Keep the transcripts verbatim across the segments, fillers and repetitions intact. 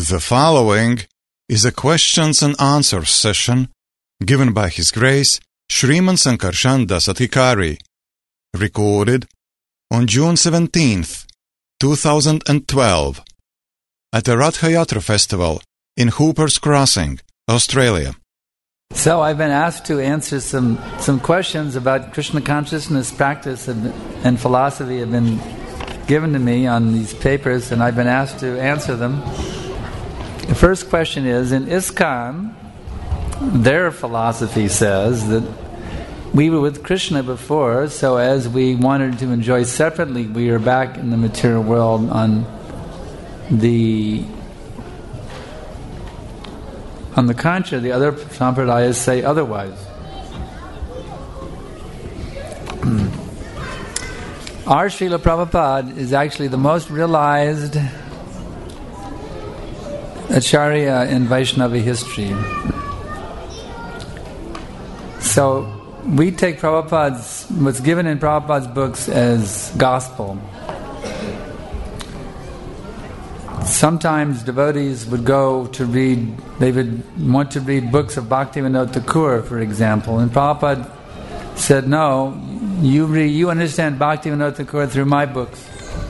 The following is a questions and answers session given by His Grace Sriman Sankarshan Dasatikari, recorded on June seventeenth, two thousand twelve, at the Rath Yatra Festival in Hooper's Crossing, Australia. So I've been asked to answer some, some questions about Krishna consciousness practice and, and philosophy have been given to me on these papers, and I've been asked to answer them. The first question is, in ISKCON, their philosophy says that we were with Krishna before, so as we wanted to enjoy separately, we are back in the material world on the... On the contrary, the other sampradayas say otherwise. Our Srila Prabhupada is actually the most realized Acharya in Vaishnava history. So we take Prabhupada's, what's given in Prabhupada's books as gospel. Sometimes devotees would go to read, they would want to read books of Bhaktivinoda Thakur, for example, and Prabhupada said, no, you read, you understand Bhaktivinoda Thakur through my books.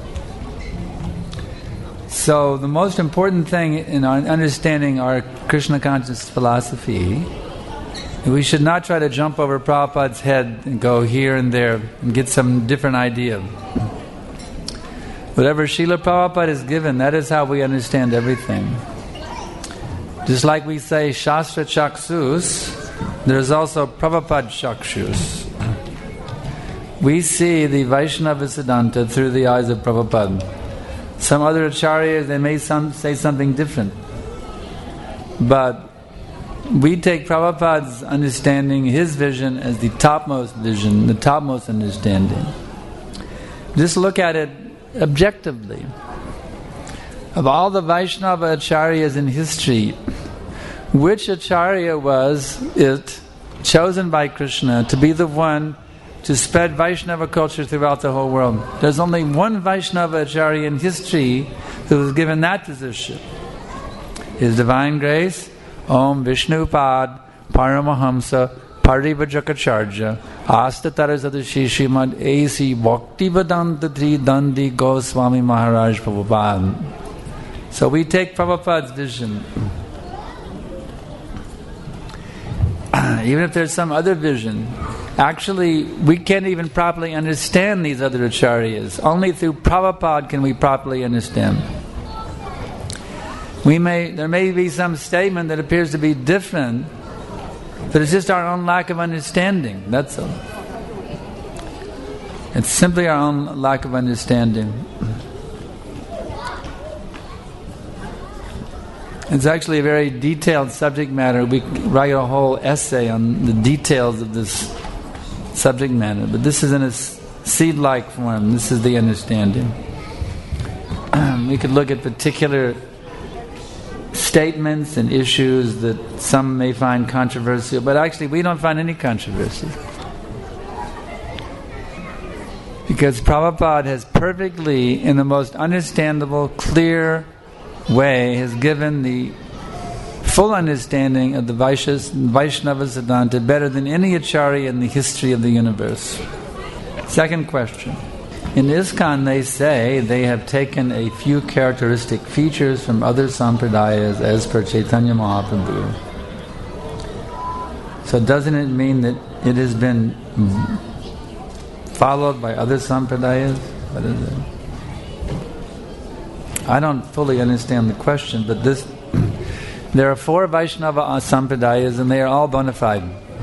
So the most important thing in our understanding our Krishna conscious philosophy, we should not try to jump over Prabhupada's head and go here and there and get some different idea. Whatever Srila Prabhupada is given, that is how we understand everything. Just like we say Shastra Chaksus, there's also Prabhupada Chakshus. We see the Vaishnava Siddhanta through the eyes of Prabhupada. Some other acharyas, they may some, say something different. But we take Prabhupada's understanding, his vision, as the topmost vision, the topmost understanding. Just look at it objectively. Of all the Vaishnava acharyas in history, which acharya was it chosen by Krishna to be the one to spread Vaishnava culture throughout the whole world? There's only one Vaishnava acharya in history who was given that position. His Divine Grace, Om Vishnupad Paramahamsa Parivajrakacharya Astatara Sadashi Srimad A C Bhaktivedanta Tri Dandi Goswami Maharaj Prabhupada. So we take Prabhupada's vision. Even if there's some other vision, actually we can't even properly understand these other acharyas. Only through Prabhupada can we properly understand. We may there may be some statement that appears to be different, but it's just our own lack of understanding, that's all. It's simply our own lack of understanding. It's actually a very detailed subject matter. We write a whole essay on the details of this subject matter, but this is in a seed-like form. This is the understanding. We could look at particular statements and issues that some may find controversial, but actually we don't find any controversy. Because Prabhupada has perfectly, in the most understandable, clear way, has given the full understanding of the Vaishnava Siddhanta better than any acharya in the history of the universe. Second question. In ISKCON they say they have taken a few characteristic features from other sampradayas as per Chaitanya Mahaprabhu. So doesn't it mean that it has been followed by other sampradayas? What is it? I don't fully understand the question, but this there are four Vaishnava sampradayas and they are all bona fide.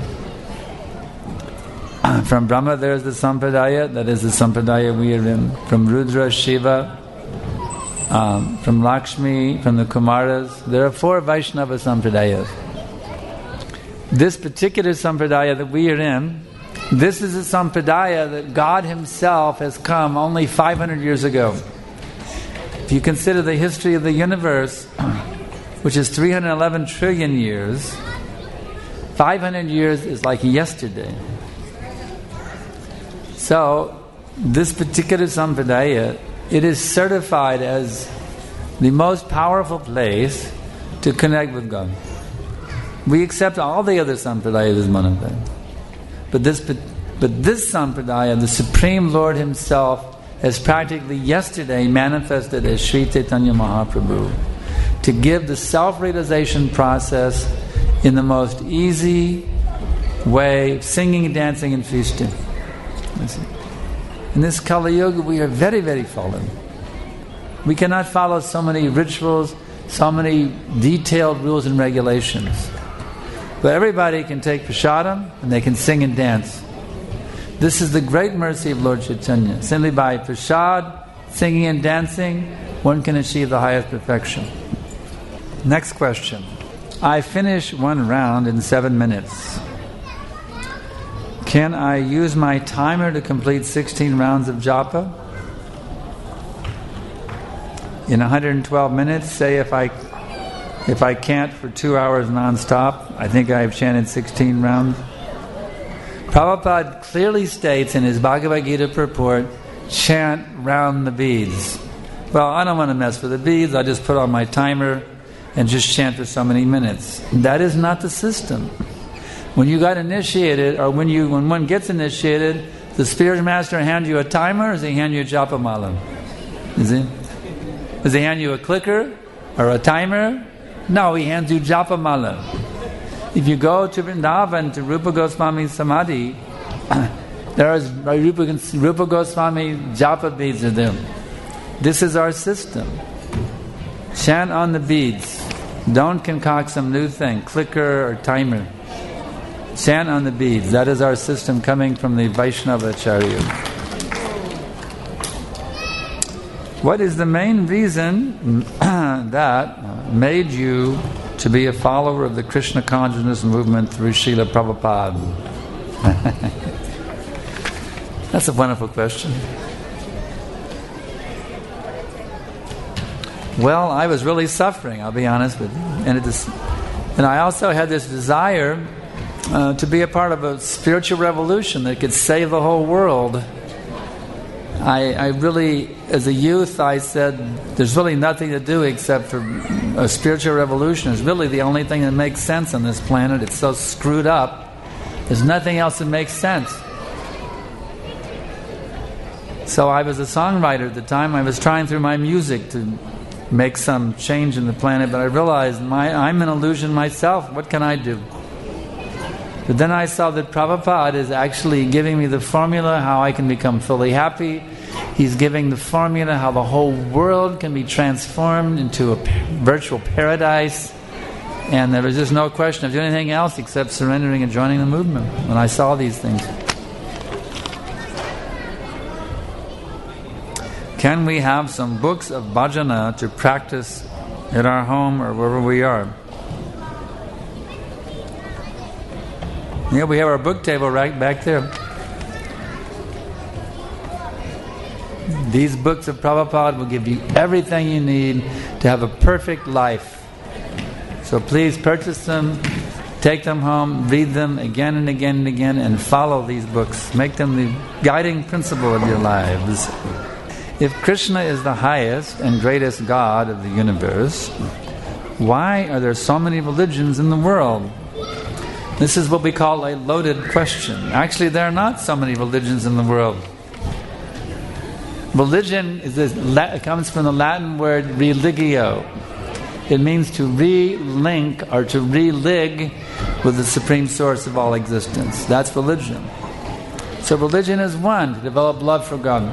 From Brahma there is the sampradaya, that is the sampradaya we are in. From Rudra, Shiva, um, from Lakshmi, from the Kumaras. There are four Vaishnava sampradayas. This particular sampradaya that we are in, this is a sampradaya that God Himself has come only five hundred years ago. If you consider the history of the universe, which is three hundred eleven trillion years, five hundred years is like yesterday. So, this particular sampradaya, it is certified as the most powerful place to connect with God. We accept all the other sampradayas as monotheism. But this, but this sampradaya, the Supreme Lord Himself, has practically yesterday manifested as Sri Chaitanya Mahaprabhu to give the self-realization process in the most easy way, singing, dancing, and feasting. In this Kali Yuga, we are very, very fallen. We cannot follow so many rituals, so many detailed rules and regulations. But everybody can take prasadam and they can sing and dance. This is the great mercy of Lord Chaitanya. Simply by prasad, singing and dancing, one can achieve the highest perfection. Next question. I finish one round in seven minutes. Can I use my timer to complete sixteen rounds of japa? In one hundred twelve minutes, say if I if I can't for two hours non-stop, I think I've chanted sixteen rounds. Prabhupada clearly states in his Bhagavad Gita purport, chant round the beads. Well, I don't want to mess with the beads, I'll just put on my timer and just chant for so many minutes. That is not the system. When you got initiated, or when you when one gets initiated, the spiritual master hands you a timer, or does he hand you a japa mala? Is he? Does he hand you a clicker or a timer? No, he hands you japa mala. If you go to Vrindavan, to Rupa Goswami Samadhi, there is Rupa, Rupa Goswami japa beads are there. This is our system. Chant on the beads. Don't concoct some new thing, clicker or timer. Chant on the beads. That is our system coming from the Vaishnava Acharya. What is the main reason that made you to be a follower of the Krishna consciousness movement through Srila Prabhupada? That's a wonderful question. Well, I was really suffering, I'll be honest with you. And, it is, and I also had this desire uh, to be a part of a spiritual revolution that could save the whole world. I, I really, as a youth, I said, there's really nothing to do except for a spiritual revolution. It's really the only thing that makes sense on this planet. It's so screwed up. There's nothing else that makes sense. So I was a songwriter at the time. I was trying through my music to make some change in the planet, but I realized my, I'm an illusion myself. What can I do? But then I saw that Prabhupada is actually giving me the formula how I can become fully happy. He's giving the formula how the whole world can be transformed into a virtual paradise. And there was just no question of doing anything else except surrendering and joining the movement when I saw these things. Can we have some books of bhajana to practice at our home or wherever we are? Yeah, we have our book table right back there. These books of Prabhupada will give you everything you need to have a perfect life. So please purchase them, take them home, read them again and again and again, and follow these books. Make them the guiding principle of your lives. If Krishna is the highest and greatest God of the universe, why are there so many religions in the world? This is what we call a loaded question. Actually, there are not so many religions in the world. Religion is this, it comes from the Latin word religio. It means to re-link or to re-lig with the supreme source of all existence. That's religion. So religion is one, to develop love for God.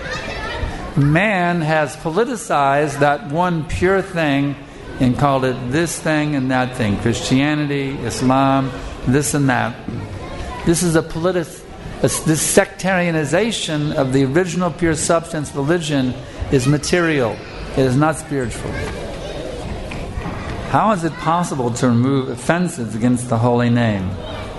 Man has politicized that one pure thing and called it this thing and that thing. Christianity, Islam, this and that. This is a politic, this sectarianization of the original pure substance religion is material. It is not spiritual. How is it possible to remove offenses against the holy name?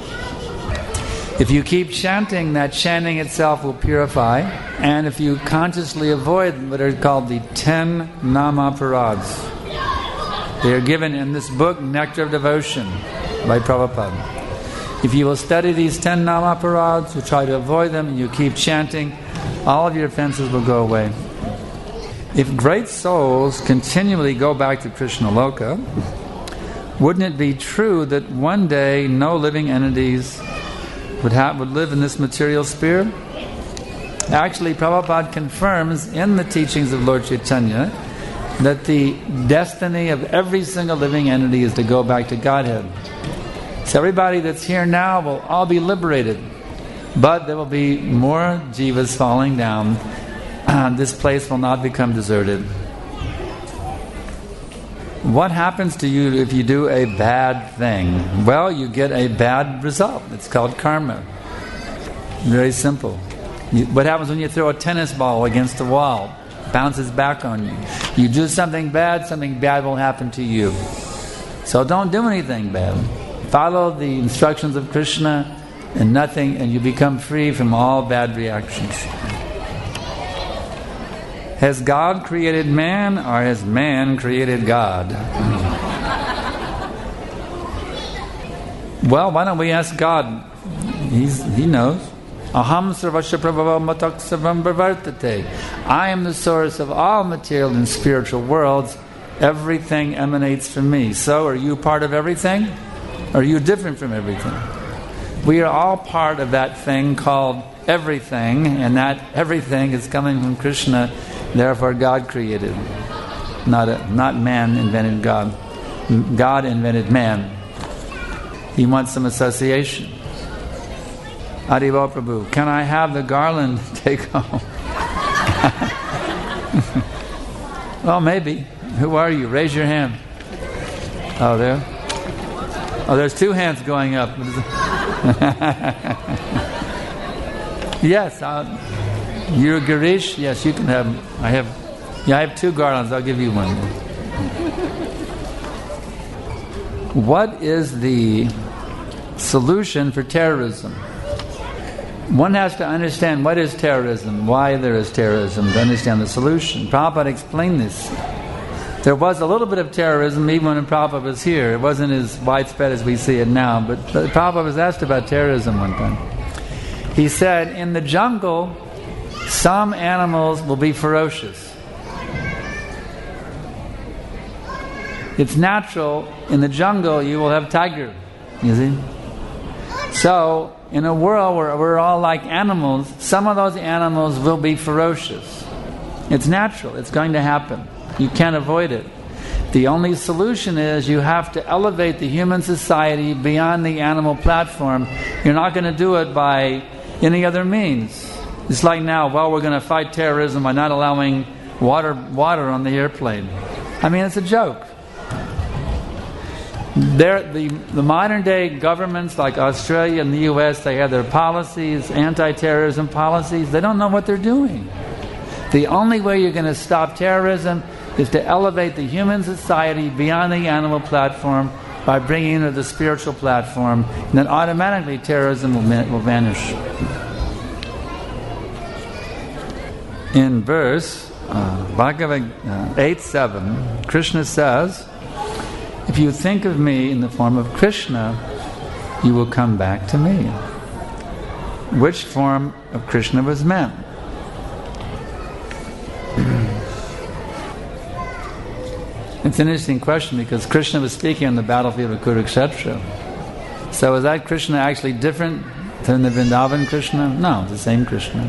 If you keep chanting, that chanting itself will purify. And if you consciously avoid what are called the ten Namaparads, they are given in this book, Nectar of Devotion, by Prabhupada. If you will study these ten Namaparads, you try to avoid them, and you keep chanting, all of your offenses will go away. If great souls continually go back to Krishna Loka, wouldn't it be true that one day no living entities would have, would live in this material sphere? Actually, Prabhupada confirms in the teachings of Lord Chaitanya that the destiny of every single living entity is to go back to Godhead. So everybody that's here now will all be liberated, but there will be more jivas falling down. Uh, this place will not become deserted. What happens to you if you do a bad thing? Well, you get a bad result. It's called karma. Very simple. You, what happens when you throw a tennis ball against the wall? It bounces back on you. You do something bad, something bad will happen to you. So don't do anything bad. Follow the instructions of Krishna and nothing, and you become free from all bad reactions. Has God created man, or has man created God? Well, why don't we ask God? He's, he knows. Aham sarvasya prabhava matak sarvam pravartate. I am the source of all material and spiritual worlds. Everything emanates from me. So, are you part of everything? Or are you different from everything? We are all part of that thing called everything, and that everything is coming from Krishna. Therefore, God created. Not a, not man invented God. God invented man. He wants some association. Adiva Prabhu, can I have the garland take home? Well, maybe. Who are you? Raise your hand. Oh, there? Oh, there's two hands going up. Yes, I'll, you're Girish? Yes, you can have. I have. Yeah, I have two garlands. I'll give you one. What is the solution for terrorism? One has to understand what is terrorism, why there is terrorism, to understand the solution. Prabhupada explained this. There was a little bit of terrorism even when Prabhupada was here. It wasn't as widespread as we see it now, but, but Prabhupada was asked about terrorism one time. He said, in the jungle, some animals will be ferocious. It's natural. In the jungle, you will have tiger. You see? So, in a world where we're all like animals, some of those animals will be ferocious. It's natural. It's going to happen. You can't avoid it. The only solution is you have to elevate the human society beyond the animal platform. You're not going to do it by any other means. It's like now, well, we're going to fight terrorism by not allowing water water on the airplane. I mean, it's a joke. There, the, the modern day governments like Australia and the U S, they have their policies, anti-terrorism policies. They don't know what they're doing. The only way you're going to stop terrorism is to elevate the human society beyond the animal platform by bringing it to the spiritual platform, and then automatically terrorism will, will vanish. In verse uh, Bhagavad uh, eight seven, Krishna says, if you think of me in the form of Krishna, you will come back to me. Which form of Krishna was meant? It's an interesting question because Krishna was speaking on the battlefield of Kurukshetra. So is that Krishna actually different than the Vrindavan Krishna? No, it's the same Krishna.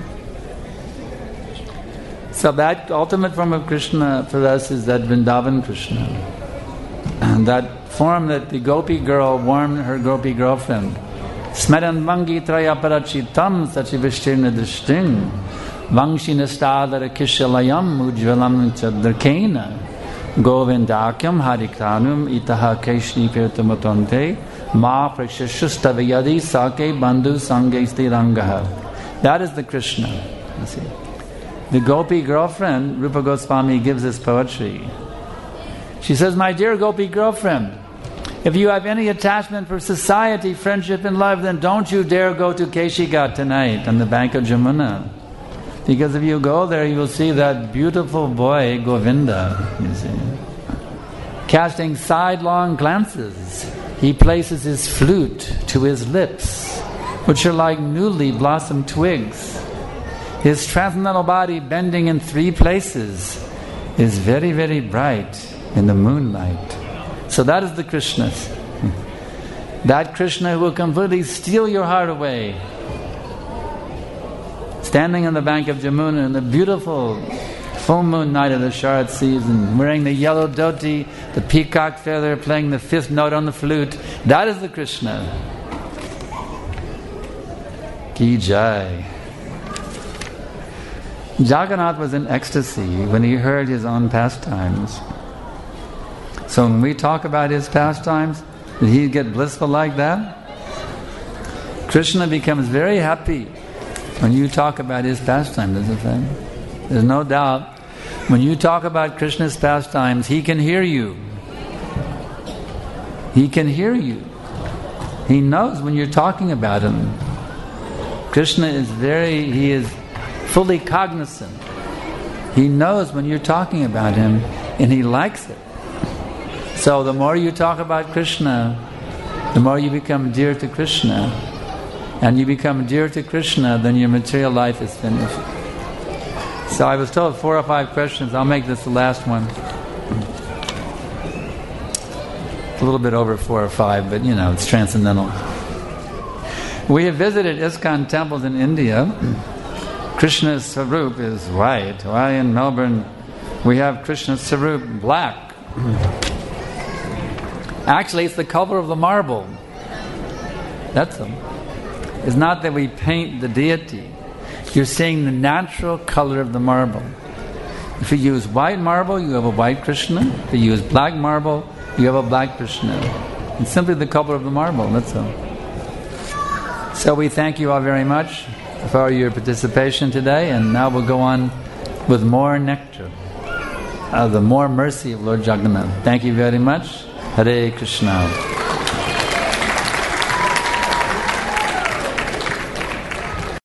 So that ultimate form of Krishna for us is that Vrindavan Krishna. And that form that the gopi girl warned her gopi girlfriend. Smeran vangi traya parachitam sachivishtirna drishting vangshinastadara kishalayam ujvalam chadrakena govindakyam harikranum itaha keshni pirtamatante ma prakshashustavayadi sake bandhu sange stirangaha. That is the Krishna. You see. The gopi girlfriend, Rupa Goswami gives us poetry. She says, my dear gopi girlfriend, if you have any attachment for society, friendship and love, then don't you dare go to Keshigat tonight on the bank of Jamuna. Because if you go there, you will see that beautiful boy, Govinda, you see, casting sidelong glances. He places his flute to his lips, which are like newly blossomed twigs. His transcendental body bending in three places is very, very bright in the moonlight. So that is the Krishna. That Krishna who will completely steal your heart away. Standing on the bank of Jamuna in the beautiful full moon night of the Sharad season, wearing the yellow dhoti, the peacock feather, playing the fifth note on the flute. That is the Krishna. Ki Jai. Jagannath was in ecstasy when he heard his own pastimes. So when we talk about his pastimes, did he get blissful like that? Krishna becomes very happy when you talk about his pastimes, isn't it? There's no doubt. When you talk about Krishna's pastimes, he can hear you. He can hear you. He knows when you're talking about him. Krishna is very, he is fully cognizant. He knows when you're talking about him, and he likes it. So the more you talk about Krishna, the more you become dear to Krishna. And you become dear to Krishna, then your material life is finished. So I was told four or five questions. I'll make this the last one. A little bit over four or five, but you know, it's transcendental. We have visited ISKCON temples in India. Krishna's Sarup is white. Why in Melbourne we have Krishna's Sarup black? Actually, it's the color of the marble. That's them. It's not that we paint the deity. You're seeing the natural color of the marble. If you use white marble, you have a white Krishna. If you use black marble, you have a black Krishna. It's simply the color of the marble, that's all. So we thank you all very much for your participation today, and now we'll go on with more nectar, uh, the more mercy of Lord Jagannath. Thank you very much. Hare Krishna.